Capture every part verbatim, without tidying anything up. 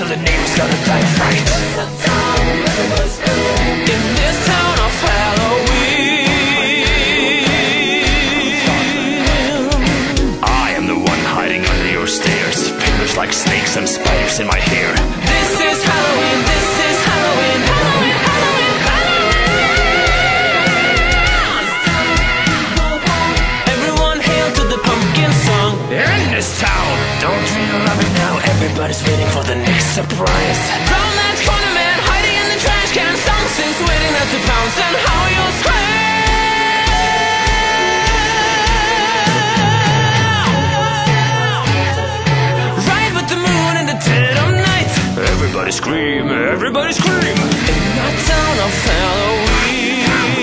till the neighbors gonna die of fright. In this town of Halloween, I am the one hiding under your stairs, fingers like snakes and spiders in my hair. This is Halloween, this is Halloween, Halloween, Halloween, Halloween. Everyone hail to the pumpkin song. In this town, don't you love it now? Everybody's waiting for the next surprise. Round that corner man, hiding in the trash can. Something's waiting at the pounce and how you'll scream. Ride with the moon in the dead of night. Everybody scream, everybody scream. In that town of Halloween,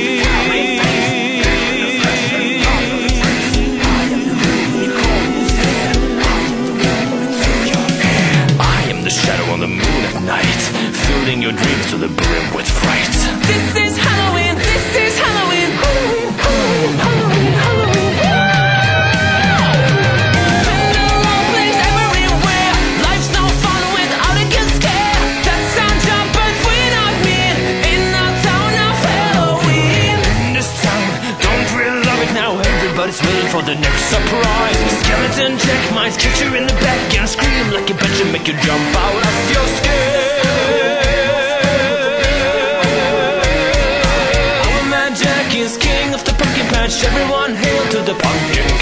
on the moon at night, filling your dreams to the brim with fright. This is Halloween, this is Halloween, Halloween, Halloween, Halloween, Halloween. Pendulum plays everywhere. Life's no fun without a good scare. That sounds up, but we're not mean. In the town of Halloween. In this town, don't we love it now? Everybody's waiting for the next surprise. Skeleton Jack might kick you in the back and scream like a bitch and make you jump out of your skin. Our man Jack is king of the pumpkin patch. Everyone hail to the pumpkin